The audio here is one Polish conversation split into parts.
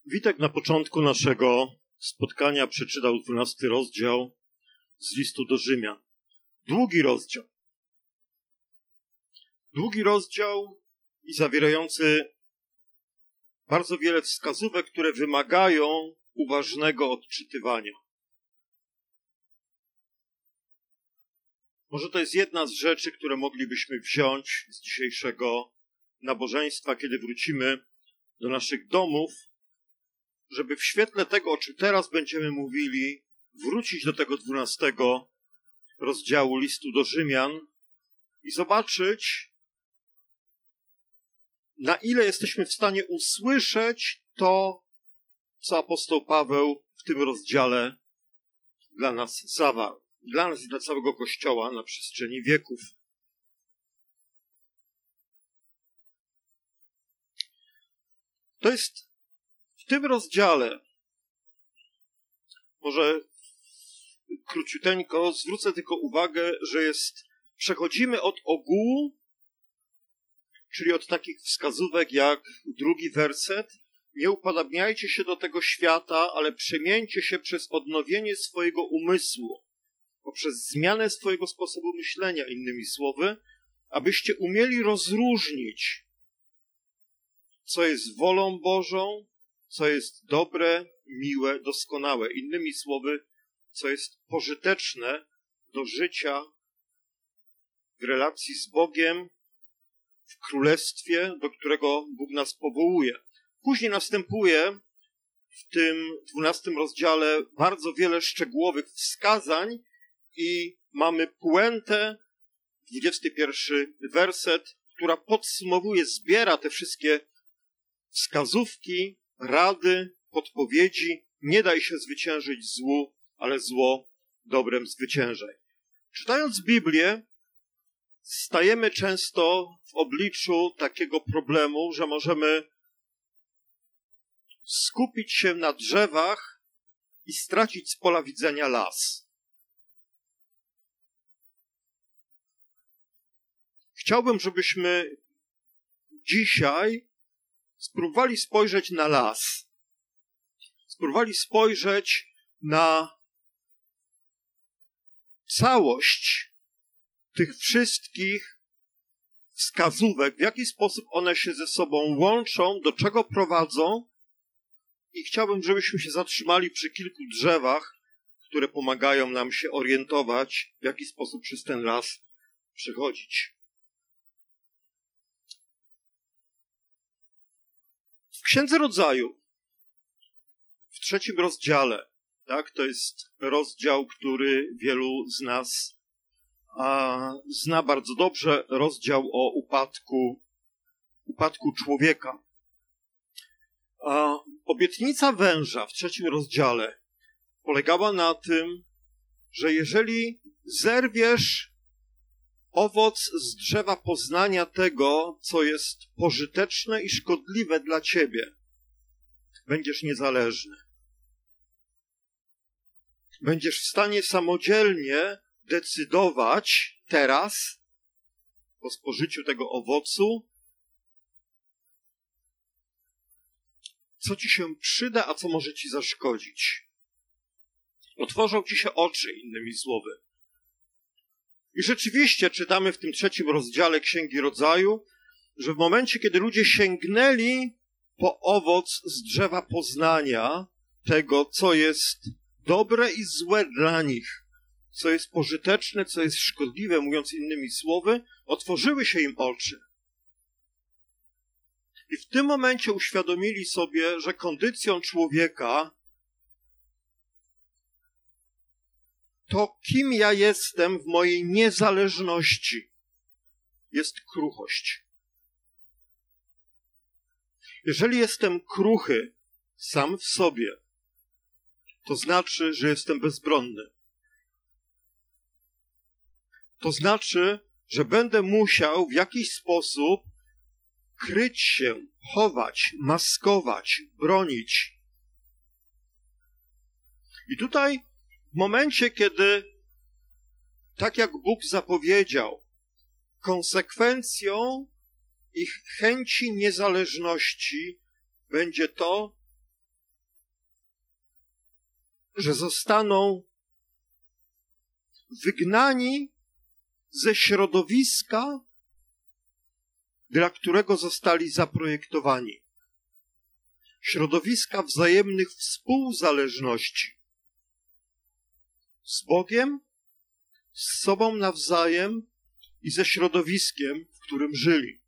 Witek na początku naszego spotkania przeczytał 12 rozdział z listu do Rzymian. Długi rozdział i zawierający bardzo wiele wskazówek, które wymagają uważnego odczytywania. Może to jest jedna z rzeczy, które moglibyśmy wziąć z dzisiejszego nabożeństwa, kiedy wrócimy do naszych domów, żeby w świetle tego, o czym teraz będziemy mówili, wrócić do tego 12 rozdziału listu do Rzymian i zobaczyć, na ile jesteśmy w stanie usłyszeć to, co apostoł Paweł w tym rozdziale dla nas zawarł. Dla nas i dla całego Kościoła na przestrzeni wieków. To jest w tym rozdziale, może króciuteńko, zwrócę tylko uwagę, że przechodzimy od ogółu, czyli od takich wskazówek jak 2 werset. Nie upodabniajcie się do tego świata, ale przemieńcie się przez odnowienie swojego umysłu, poprzez zmianę swojego sposobu myślenia, innymi słowy, abyście umieli rozróżnić, co jest wolą Bożą, co jest dobre, miłe, doskonałe. Innymi słowy, co jest pożyteczne do życia w relacji z Bogiem, w królestwie, do którego Bóg nas powołuje. Później następuje w tym 12 rozdziale bardzo wiele szczegółowych wskazań i mamy puentę, 21 werset, która podsumowuje, zbiera te wszystkie wskazówki, rady, podpowiedzi. Nie daj się zwyciężyć złu, ale zło dobrem zwyciężaj. Czytając Biblię, stajemy często w obliczu takiego problemu, że możemy skupić się na drzewach i stracić z pola widzenia las. Chciałbym, żebyśmy dzisiaj spróbowali spojrzeć na las. Spróbowali spojrzeć na całość tych wszystkich wskazówek, w jaki sposób one się ze sobą łączą, do czego prowadzą. I chciałbym, żebyśmy się zatrzymali przy kilku drzewach, które pomagają nam się orientować, w jaki sposób przez ten las przechodzić. W Księdze Rodzaju, w 3 rozdziale, tak, to jest rozdział, który wielu z nas zna bardzo dobrze, rozdział o upadku człowieka. Obietnica węża w 3 rozdziale polegała na tym, że jeżeli zerwiesz owoc z drzewa poznania tego, co jest pożyteczne i szkodliwe dla ciebie, będziesz niezależny. Będziesz w stanie samodzielnie decydować teraz, po spożyciu tego owocu, co ci się przyda, a co może ci zaszkodzić. Otworzą ci się oczy, innymi słowy. I rzeczywiście czytamy w tym 3 rozdziale Księgi Rodzaju, że w momencie, kiedy ludzie sięgnęli po owoc z drzewa poznania tego, co jest dobre i złe dla nich, co jest pożyteczne, co jest szkodliwe, mówiąc innymi słowy, otworzyły się im oczy. I w tym momencie uświadomili sobie, że kondycją człowieka to, kim ja jestem w mojej niezależności, jest kruchość. Jeżeli jestem kruchy sam w sobie, to znaczy, że jestem bezbronny. To znaczy, że będę musiał w jakiś sposób kryć się, chować, maskować, bronić. I tutaj w momencie, kiedy, tak jak Bóg zapowiedział, konsekwencją ich chęci niezależności będzie to, że zostaną wygnani ze środowiska, dla którego zostali zaprojektowani. Środowiska wzajemnych współzależności z Bogiem, z sobą nawzajem i ze środowiskiem, w którym żyli.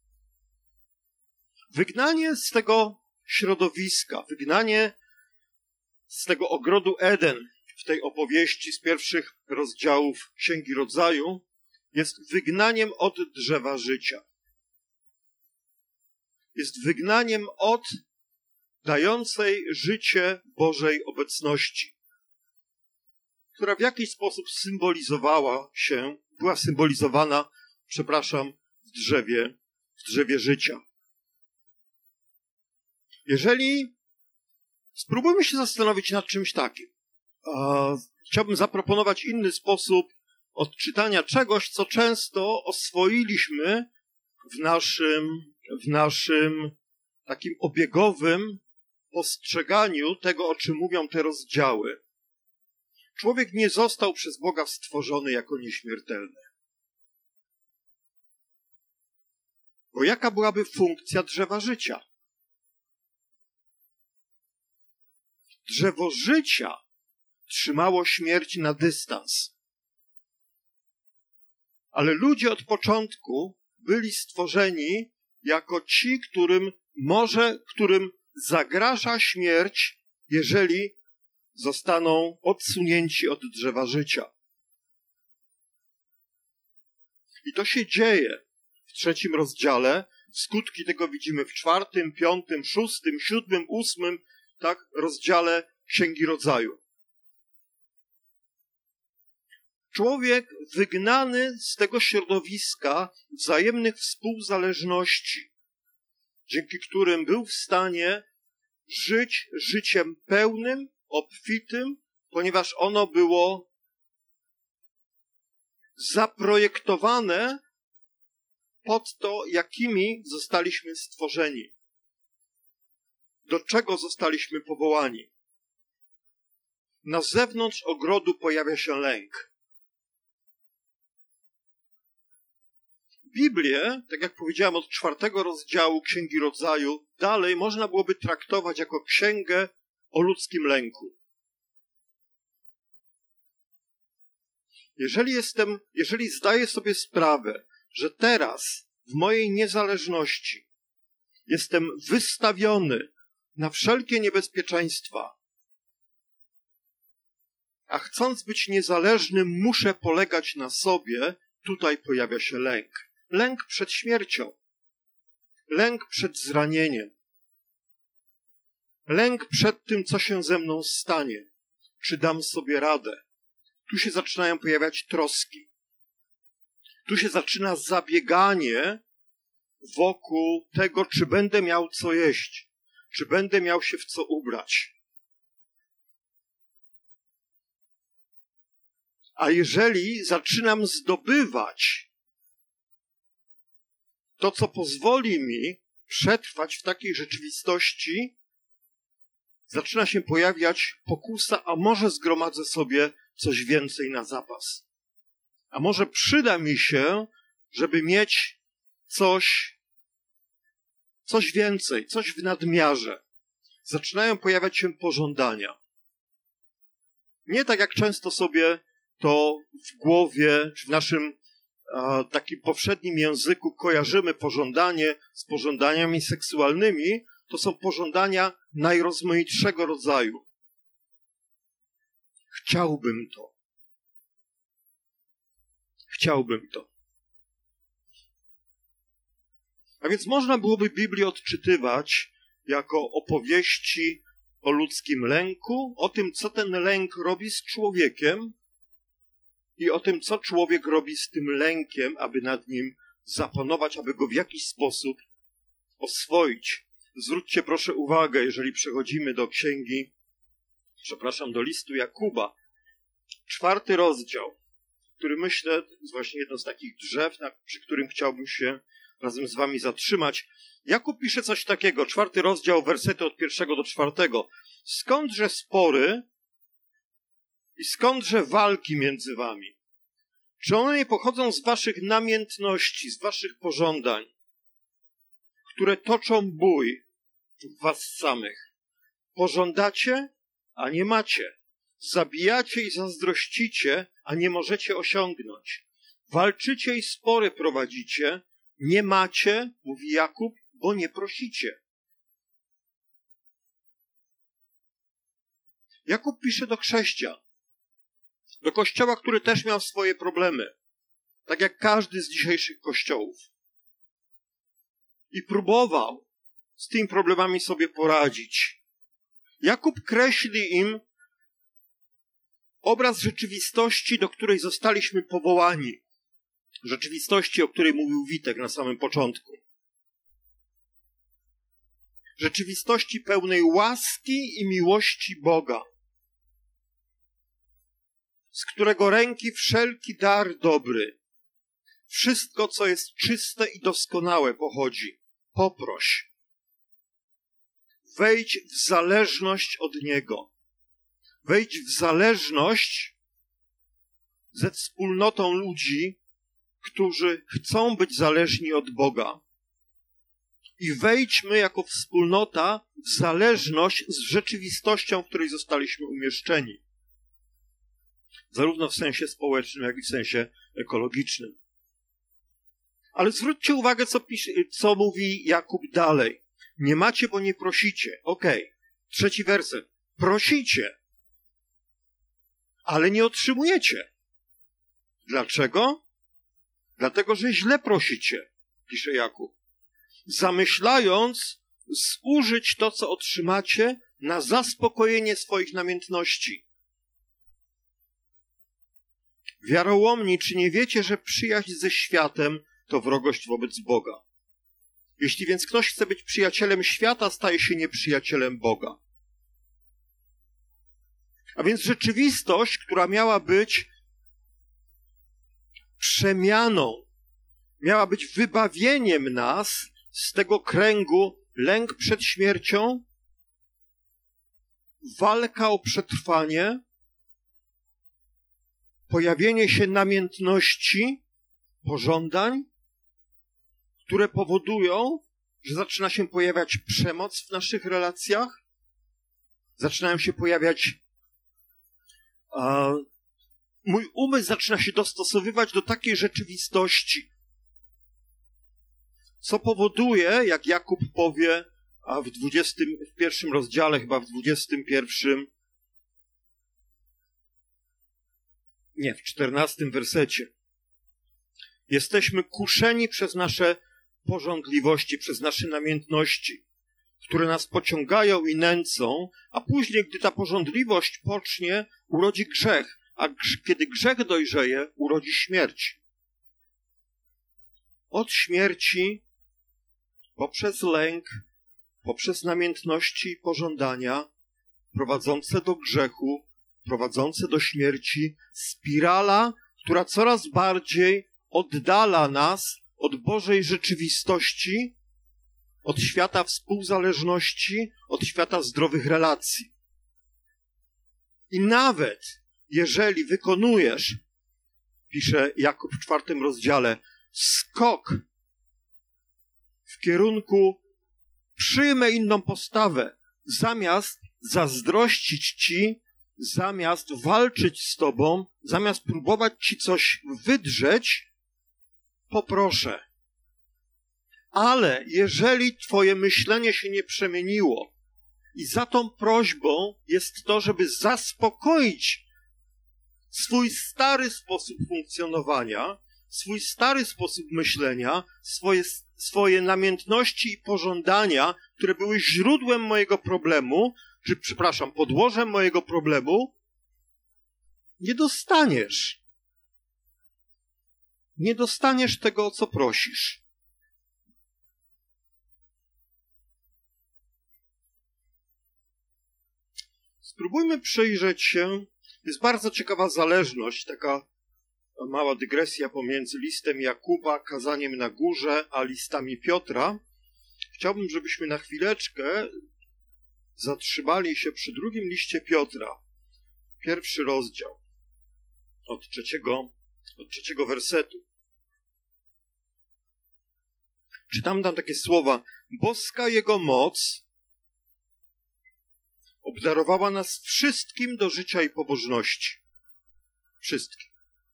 Wygnanie z tego środowiska, wygnanie z tego ogrodu Eden w tej opowieści z pierwszych rozdziałów Księgi Rodzaju jest wygnaniem od drzewa życia. Jest wygnaniem od dającej życie Bożej obecności, która w jakiś sposób była symbolizowana, w drzewie życia. Spróbujmy się zastanowić nad czymś takim. Chciałbym zaproponować inny sposób odczytania czegoś, co często oswoiliśmy w naszym takim obiegowym postrzeganiu tego, o czym mówią te rozdziały. Człowiek nie został przez Boga stworzony jako nieśmiertelny. Bo jaka byłaby funkcja drzewa życia? Drzewo życia trzymało śmierć na dystans. Ale ludzie od początku byli stworzeni jako ci, którym zagraża śmierć, jeżeli zostaną odsunięci od drzewa życia. I to się dzieje w 3 rozdziale. Skutki tego widzimy w 4, 5, 6, 7, 8, rozdziale Księgi Rodzaju. Człowiek wygnany z tego środowiska wzajemnych współzależności, dzięki którym był w stanie żyć życiem pełnym, obfitym, ponieważ ono było zaprojektowane pod to, jakimi zostaliśmy stworzeni. Do czego zostaliśmy powołani? Na zewnątrz ogrodu pojawia się lęk. Biblię, tak jak powiedziałem, od 4 rozdziału Księgi Rodzaju dalej można byłoby traktować jako księgę o ludzkim lęku. Jeżeli zdaję sobie sprawę, że teraz w mojej niezależności jestem wystawiony na wszelkie niebezpieczeństwa, a chcąc być niezależnym, muszę polegać na sobie, tutaj pojawia się lęk. Lęk przed śmiercią, lęk przed zranieniem, lęk przed tym, co się ze mną stanie, czy dam sobie radę. Tu się zaczynają pojawiać troski. Tu się zaczyna zabieganie wokół tego, czy będę miał co jeść, czy będę miał się w co ubrać. A jeżeli zaczynam zdobywać to, co pozwoli mi przetrwać w takiej rzeczywistości, zaczyna się pojawiać pokusa, a może zgromadzę sobie coś więcej na zapas. A może przyda mi się, żeby mieć coś więcej, coś w nadmiarze. Zaczynają pojawiać się pożądania. Nie tak jak często sobie to w głowie, czy w naszym takim powszednim języku kojarzymy pożądanie z pożądaniami seksualnymi, to są pożądania najrozmaitszego rodzaju. Chciałbym to. A więc można byłoby Biblię odczytywać jako opowieści o ludzkim lęku, o tym, co ten lęk robi z człowiekiem i o tym, co człowiek robi z tym lękiem, aby nad nim zapanować, aby go w jakiś sposób oswoić. Zwróćcie proszę uwagę, jeżeli przechodzimy do listu Jakuba, 4 rozdział, który myślę jest właśnie jedno z takich drzew, przy którym chciałbym się razem z wami zatrzymać. Jakub pisze coś takiego, 4 rozdział, wersety od 1 do 4. Skądże spory I skądże walki między wami? Czy one nie pochodzą z waszych namiętności, z waszych pożądań, które toczą bój w was samych? Pożądacie, a nie macie. Zabijacie i zazdrościcie, a nie możecie osiągnąć. Walczycie i spory prowadzicie, nie macie, mówi Jakub, bo nie prosicie. Jakub pisze do chrześcijan, do kościoła, który też miał swoje problemy, tak jak każdy z dzisiejszych kościołów. I próbował z tymi problemami sobie poradzić. Jakub kreśli im obraz rzeczywistości, do której zostaliśmy powołani. Rzeczywistości, o której mówił Witek na samym początku. Rzeczywistości pełnej łaski i miłości Boga, z którego ręki wszelki dar dobry, wszystko, co jest czyste i doskonałe, pochodzi. Poproś. Wejdź w zależność od Niego. Wejdź w zależność ze wspólnotą ludzi, którzy chcą być zależni od Boga. I wejdźmy jako wspólnota w zależność z rzeczywistością, w której zostaliśmy umieszczeni. Zarówno w sensie społecznym, jak i w sensie ekologicznym. Ale zwróćcie uwagę, co mówi Jakub dalej. Nie macie, bo nie prosicie. Okej. 3 werset. Prosicie, ale nie otrzymujecie. Dlaczego? Dlatego, że źle prosicie, pisze Jakub. Zamyślając zużyć to, co otrzymacie, na zaspokojenie swoich namiętności. Wiarołomni, czy nie wiecie, że przyjaźń ze światem to wrogość wobec Boga? Jeśli więc ktoś chce być przyjacielem świata, staje się nieprzyjacielem Boga. A więc rzeczywistość, która miała być przemianą, miała być wybawieniem nas z tego kręgu lęk przed śmiercią, walka o przetrwanie, pojawienie się namiętności, pożądań, które powodują, że zaczyna się pojawiać przemoc w naszych relacjach, zaczynają się pojawiać mój umysł zaczyna się dostosowywać do takiej rzeczywistości, co powoduje, jak Jakub powie, a w 21 rozdziale, chyba w 21, nie, w 14 wersecie. Jesteśmy kuszeni przez nasze pożądliwości, przez nasze namiętności, które nas pociągają i nęcą, a później, gdy ta pożądliwość pocznie, urodzi grzech, a kiedy grzech dojrzeje, urodzi śmierć. Od śmierci, poprzez lęk, poprzez namiętności i pożądania, prowadzące do grzechu, prowadzące do śmierci, spirala, która coraz bardziej oddala nas od Bożej rzeczywistości, od świata współzależności, od świata zdrowych relacji. I nawet jeżeli wykonujesz, pisze Jakub w 4 rozdziale, skok w kierunku przyjmę inną postawę, zamiast zazdrościć ci, zamiast walczyć z tobą, zamiast próbować ci coś wydrzeć, poproszę. Ale jeżeli twoje myślenie się nie przemieniło i za tą prośbą jest to, żeby zaspokoić swój stary sposób funkcjonowania, swój stary sposób myślenia, swoje namiętności i pożądania, które były źródłem mojego problemu, podłożem mojego problemu, nie dostaniesz. Nie dostaniesz tego, o co prosisz. Spróbujmy przyjrzeć się. Jest bardzo ciekawa zależność, taka mała dygresja pomiędzy listem Jakuba, kazaniem na górze, a listami Piotra. Chciałbym, żebyśmy na chwileczkę zatrzymali się przy drugim liście Piotra. 1 rozdział, od trzeciego wersetu. Czytam tam takie słowa: boska Jego moc obdarowała nas wszystkim do życia i pobożności. Wszystkim.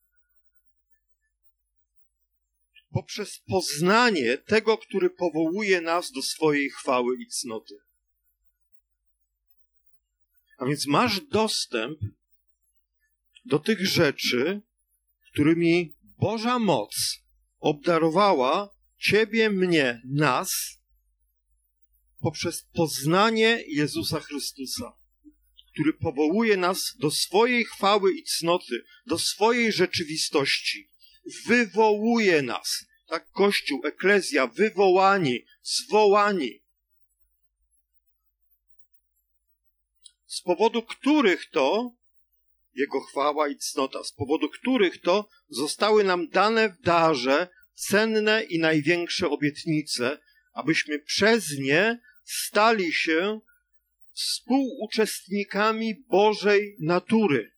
Poprzez poznanie tego, który powołuje nas do swojej chwały i cnoty. A więc masz dostęp do tych rzeczy, którymi Boża moc obdarowała ciebie, mnie, nas, poprzez poznanie Jezusa Chrystusa, który powołuje nas do swojej chwały i cnoty, do swojej rzeczywistości. Wywołuje nas. Tak, Kościół, eklezja, wywołani, zwołani. Z powodu których to Jego chwała i cnota, z powodu których to zostały nam dane w darze cenne i największe obietnice, abyśmy przez nie stali się współuczestnikami Bożej natury.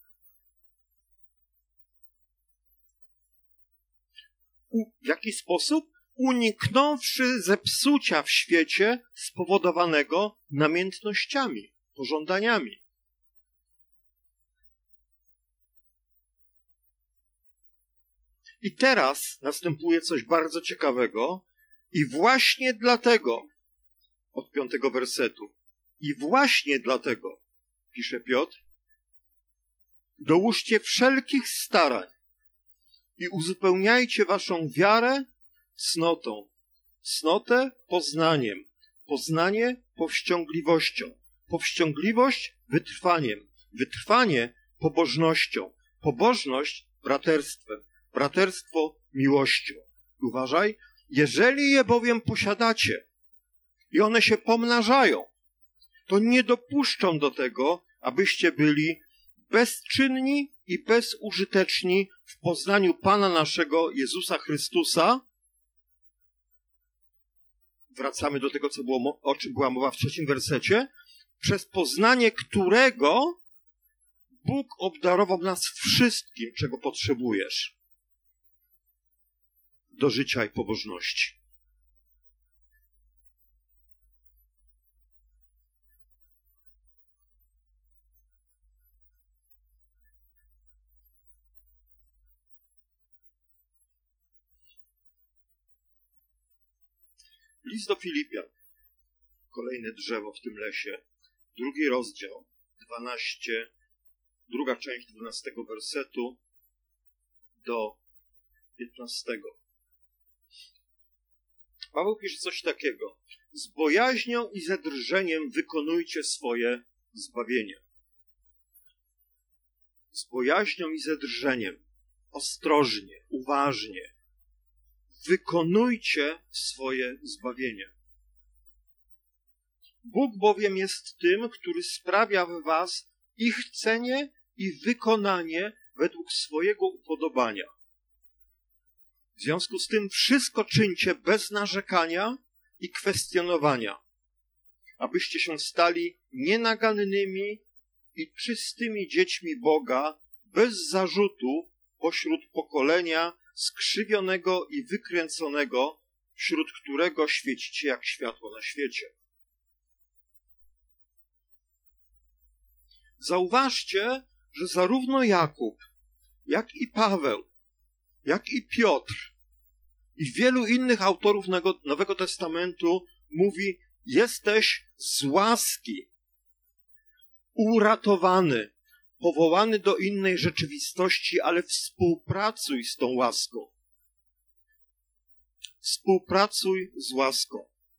W jaki sposób? Uniknąwszy zepsucia w świecie spowodowanego namiętnościami, pożądaniami. I teraz następuje coś bardzo ciekawego i właśnie dlatego, od 5 wersetu, i właśnie dlatego, pisze Piotr, dołóżcie wszelkich starań i uzupełniajcie waszą wiarę cnotą, cnotę poznaniem, poznanie powściągliwością, powściągliwość wytrwaniem, wytrwanie pobożnością, pobożność braterstwem, braterstwo miłością. Uważaj, jeżeli je bowiem posiadacie i one się pomnażają, to nie dopuszczą do tego, abyście byli bezczynni i bezużyteczni w poznaniu Pana naszego Jezusa Chrystusa. Wracamy do tego, o czym była mowa w 3 wersecie. Przez poznanie którego Bóg obdarował nas wszystkim, czego potrzebujesz do życia i pobożności. List do Filipian, kolejne drzewo w tym lesie, 2 rozdział, 12, druga część 12 wersetu do 15. Paweł pisze coś takiego: z bojaźnią i ze drżeniem wykonujcie swoje zbawienie. Z bojaźnią i ze drżeniem, ostrożnie, uważnie, wykonujcie swoje zbawienie. Bóg bowiem jest tym, który sprawia w was i chcenie, i wykonanie według swojego upodobania. W związku z tym wszystko czyńcie bez narzekania i kwestionowania, abyście się stali nienagannymi i czystymi dziećmi Boga, bez zarzutu pośród pokolenia skrzywionego i wykręconego, wśród którego świecicie jak światło na świecie. Zauważcie, że zarówno Jakub, jak i Paweł, jak i Piotr i wielu innych autorów Nowego Testamentu mówi: jesteś z łaski uratowany, powołany do innej rzeczywistości, ale współpracuj z tą łaską. Współpracuj z łaską.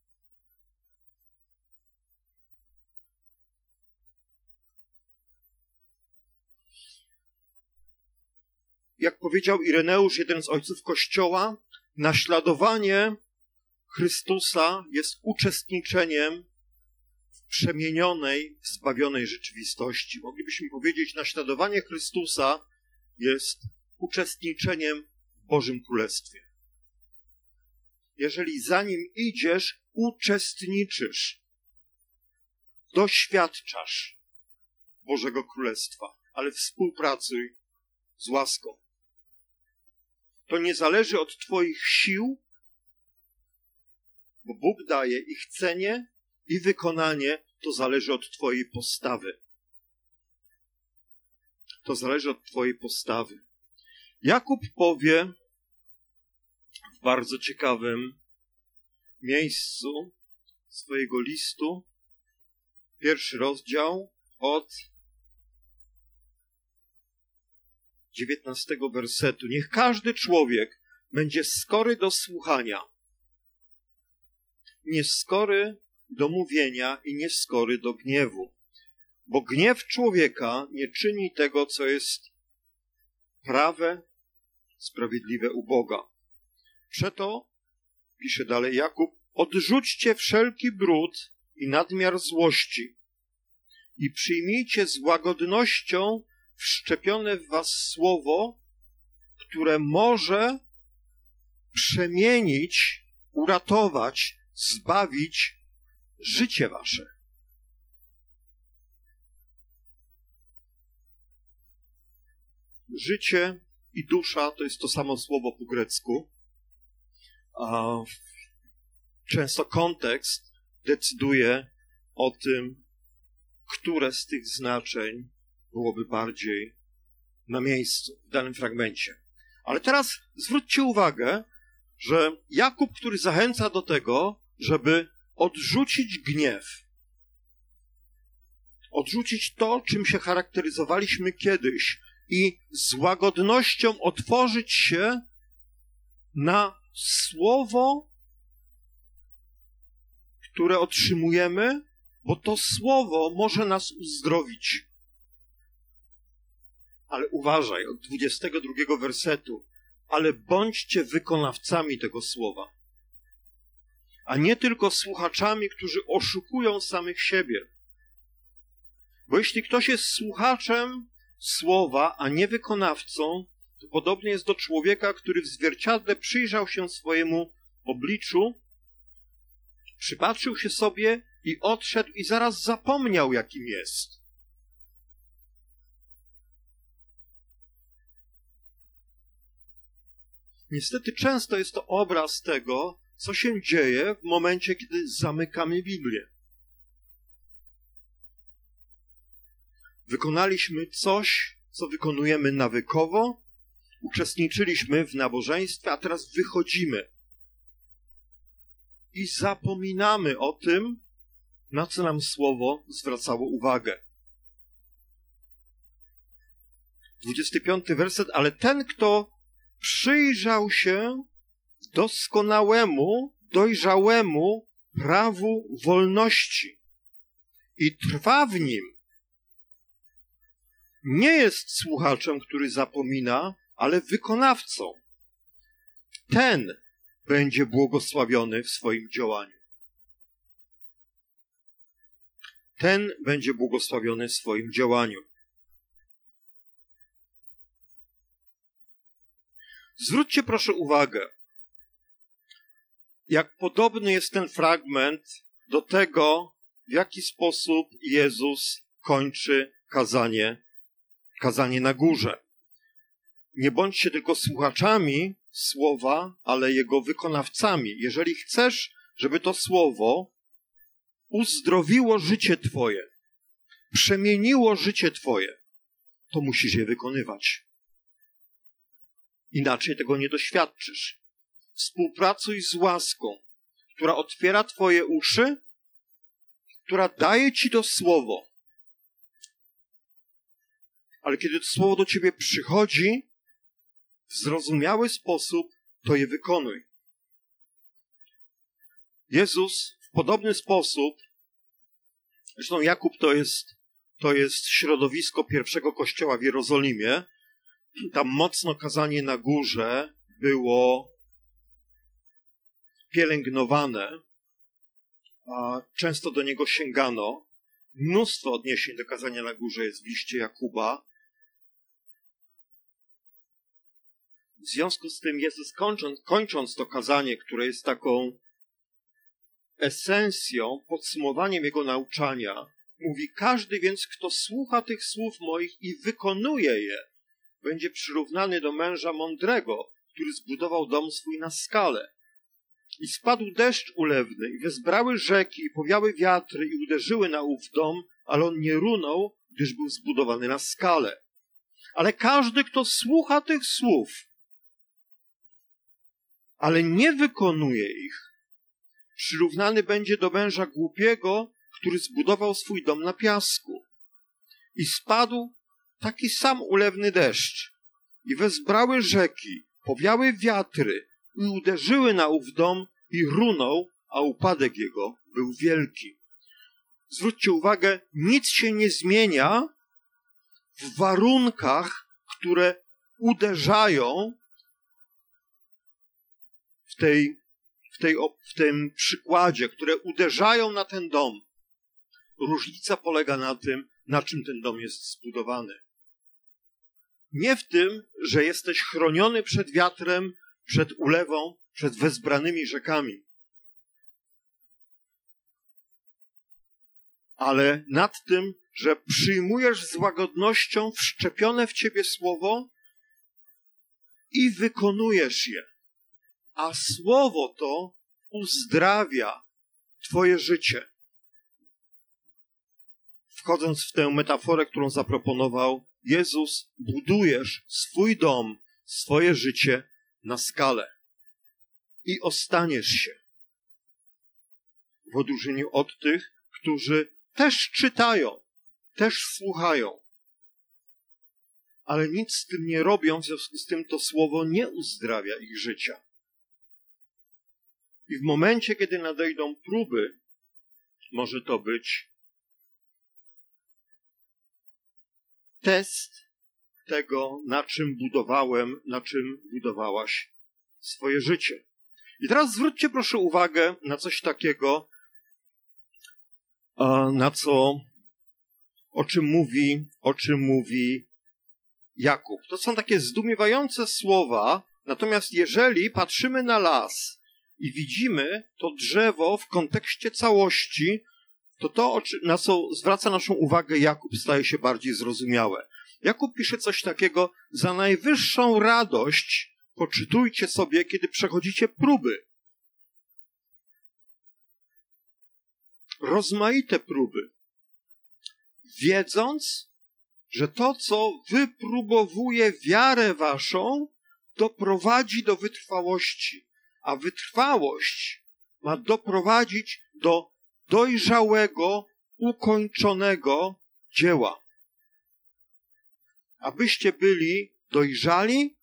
Jak powiedział Ireneusz, jeden z ojców Kościoła, naśladowanie Chrystusa jest uczestniczeniem w przemienionej, w zbawionej rzeczywistości. Moglibyśmy powiedzieć, naśladowanie Chrystusa jest uczestniczeniem w Bożym Królestwie. Jeżeli za Nim idziesz, uczestniczysz, doświadczasz Bożego Królestwa. ale współpracuj z łaską. To nie zależy od twoich sił, bo Bóg daje i chcenie, i wykonanie to zależy od twojej postawy. To zależy od twojej postawy. Jakub powie w bardzo ciekawym miejscu swojego listu, 1 rozdział od 19 wersetu. Niech każdy człowiek będzie skory do słuchania, nieskory do mówienia i nieskory do gniewu. Bo gniew człowieka nie czyni tego, co jest prawe, sprawiedliwe u Boga. Przeto, pisze dalej Jakub, odrzućcie wszelki brud i nadmiar złości i przyjmijcie z łagodnością wszczepione w was słowo, które może przemienić, uratować, zbawić życie wasze. Życie i dusza to jest to samo słowo po grecku. A często kontekst decyduje o tym, które z tych znaczeń byłoby bardziej na miejscu w danym fragmencie. Ale teraz zwróćcie uwagę, że Jakub, który zachęca do tego, żeby odrzucić gniew, odrzucić to, czym się charakteryzowaliśmy kiedyś i z łagodnością otworzyć się na słowo, które otrzymujemy, bo to słowo może nas uzdrowić. Ale uważaj, od 22 wersetu, ale bądźcie wykonawcami tego słowa, a nie tylko słuchaczami, którzy oszukują samych siebie. Bo jeśli ktoś jest słuchaczem słowa, a nie wykonawcą, to podobnie jest do człowieka, który w zwierciadle przyjrzał się swojemu obliczu, przypatrzył się sobie i odszedł i zaraz zapomniał, jakim jest. Niestety często jest to obraz tego, co się dzieje w momencie, kiedy zamykamy Biblię. Wykonaliśmy coś, co wykonujemy nawykowo, uczestniczyliśmy w nabożeństwie, a teraz wychodzimy i zapominamy o tym, na co nam słowo zwracało uwagę. 25 werset, ale ten, kto przyjrzał się doskonałemu, dojrzałemu prawu wolności i trwa w nim, nie jest słuchaczem, który zapomina, ale wykonawcą. Ten będzie błogosławiony w swoim działaniu. Ten będzie błogosławiony w swoim działaniu. Zwróćcie proszę uwagę, jak podobny jest ten fragment do tego, w jaki sposób Jezus kończy kazanie na górze. Nie bądźcie tylko słuchaczami słowa, ale jego wykonawcami. Jeżeli chcesz, żeby to słowo uzdrowiło życie twoje, przemieniło życie twoje, to musisz je wykonywać. Inaczej tego nie doświadczysz. Współpracuj z łaską, która otwiera twoje uszy, która daje ci to słowo. Ale kiedy to słowo do ciebie przychodzi, w zrozumiały sposób to je wykonuj. Jezus w podobny sposób, zresztą Jakub to jest środowisko pierwszego kościoła w Jerozolimie, tam mocno kazanie na górze było pielęgnowane, a często do niego sięgano. Mnóstwo odniesień do kazania na górze jest w liście Jakuba. W związku z tym Jezus kończąc to kazanie, które jest taką esencją, podsumowaniem jego nauczania, Mówi, każdy więc, kto słucha tych słów moich i wykonuje je, będzie przyrównany do męża mądrego, który zbudował dom swój na skale. I spadł deszcz ulewny, i wezbrały rzeki, i powiały wiatry, i uderzyły na ów dom, ale on nie runął, gdyż był zbudowany na skale. Ale każdy, kto słucha tych słów, ale nie wykonuje ich, przyrównany będzie do męża głupiego, który zbudował swój dom na piasku. I spadł taki sam ulewny deszcz, i wezbrały rzeki, powiały wiatry, i uderzyły na ów dom, i runął, a upadek jego był wielki. Zwróćcie uwagę, nic się nie zmienia w warunkach, które uderzają w tym przykładzie, które uderzają na ten dom. Różnica polega na tym, na czym ten dom jest zbudowany. Nie w tym, że jesteś chroniony przed wiatrem, przed ulewą, przed wezbranymi rzekami. Ale nad tym, że przyjmujesz z łagodnością wszczepione w ciebie słowo i wykonujesz je. A słowo to uzdrawia twoje życie. Wchodząc w tę metaforę, którą zaproponował Jezus, budujesz swój dom, swoje życie na skale i ostaniesz się. W odróżnieniu od tych, którzy też czytają, też słuchają, ale nic z tym nie robią, w związku z tym to słowo nie uzdrawia ich życia. I w momencie, kiedy nadejdą próby, może to być test tego, na czym budowałaś swoje życie. I teraz zwróćcie proszę uwagę na coś takiego, o czym mówi Jakub. To są takie zdumiewające słowa, natomiast jeżeli patrzymy na las i widzimy to drzewo w kontekście całości, to, na co zwraca naszą uwagę Jakub, staje się bardziej zrozumiałe. Jakub pisze coś takiego: za najwyższą radość poczytujcie sobie, kiedy przechodzicie próby. Rozmaite próby. Wiedząc, że to, co wypróbowuje wiarę waszą, doprowadzi do wytrwałości. A wytrwałość ma doprowadzić do dojrzałego, ukończonego dzieła. Abyście byli dojrzali,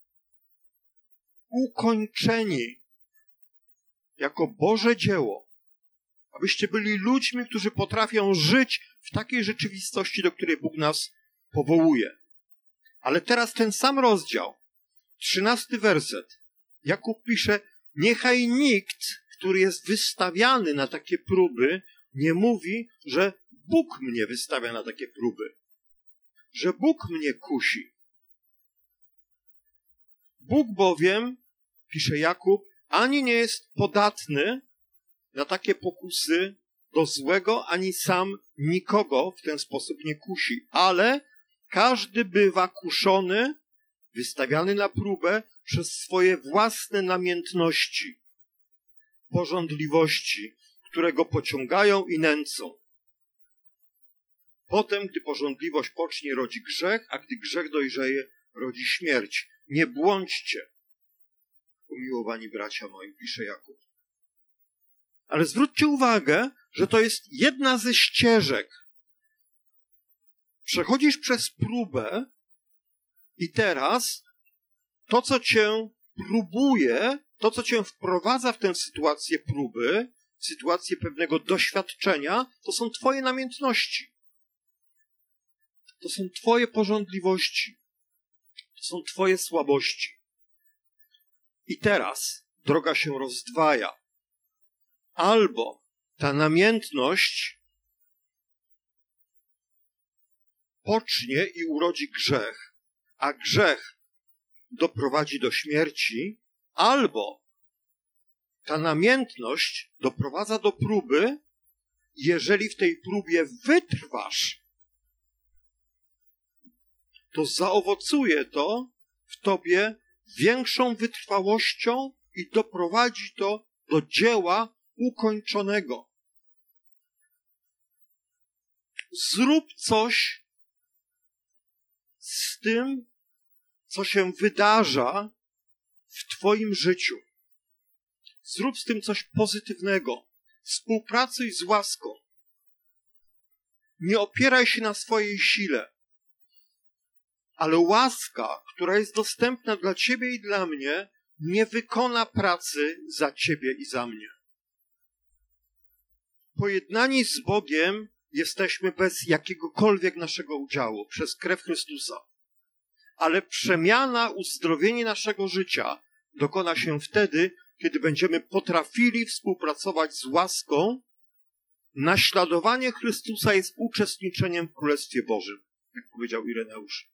ukończeni jako Boże dzieło. Abyście byli ludźmi, którzy potrafią żyć w takiej rzeczywistości, do której Bóg nas powołuje. Ale teraz ten sam rozdział, 13 werset. Jakub pisze: niechaj nikt, który jest wystawiany na takie próby, nie mówi, że Bóg mnie wystawia na takie próby. Że Bóg mnie kusi. Bóg bowiem, pisze Jakub, ani nie jest podatny na takie pokusy do złego, ani sam nikogo w ten sposób nie kusi. Ale każdy bywa kuszony, wystawiany na próbę przez swoje własne namiętności, pożądliwości, które go pociągają i nęcą. Potem, gdy pożądliwość pocznie, rodzi grzech, a gdy grzech dojrzeje, rodzi śmierć. Nie błądźcie, umiłowani bracia moi, pisze Jakub. Ale zwróćcie uwagę, że to jest jedna ze ścieżek. Przechodzisz przez próbę i teraz to, co cię próbuje, to, co cię wprowadza w tę sytuację próby, sytuację pewnego doświadczenia, to są twoje namiętności. To są twoje pożądliwości. To są twoje słabości. I teraz droga się rozdwaja. Albo ta namiętność pocznie i urodzi grzech, a grzech doprowadzi do śmierci, albo ta namiętność doprowadza do próby jeżeli w tej próbie wytrwasz, to zaowocuje to w tobie większą wytrwałością i doprowadzi to do dzieła ukończonego. Zrób coś z tym, co się wydarza w twoim życiu. Zrób z tym coś pozytywnego. Współpracuj z łaską. Nie opieraj się na swojej sile. Ale łaska, która jest dostępna dla ciebie i dla mnie, nie wykona pracy za ciebie i za mnie. Pojednani z Bogiem jesteśmy bez jakiegokolwiek naszego udziału, przez krew Chrystusa. Ale przemiana, uzdrowienie naszego życia dokona się wtedy, kiedy będziemy potrafili współpracować z łaską. Naśladowanie Chrystusa jest uczestniczeniem w Królestwie Bożym, jak powiedział Ireneusz.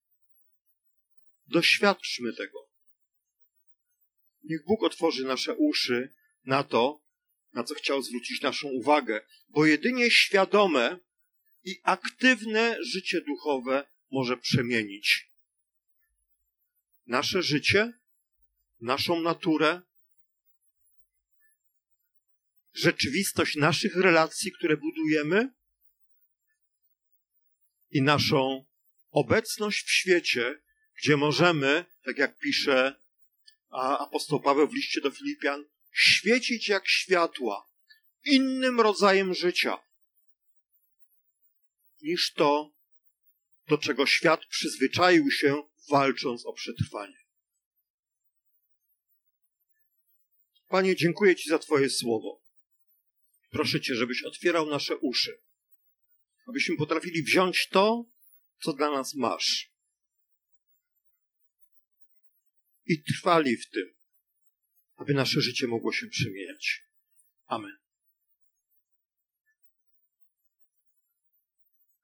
Doświadczmy tego. Niech Bóg otworzy nasze uszy na to, na co chciał zwrócić naszą uwagę, bo jedynie świadome i aktywne życie duchowe może przemienić nasze życie, naszą naturę, rzeczywistość naszych relacji, które budujemy i naszą obecność w świecie, gdzie możemy, tak jak pisze apostoł Paweł w liście do Filipian, świecić jak światła innym rodzajem życia niż to, do czego świat przyzwyczaił się, walcząc o przetrwanie. Panie, dziękuję Ci za Twoje słowo. Proszę Cię, żebyś otwierał nasze uszy, abyśmy potrafili wziąć to, co dla nas masz i trwali w tym, aby nasze życie mogło się przemieniać. Amen.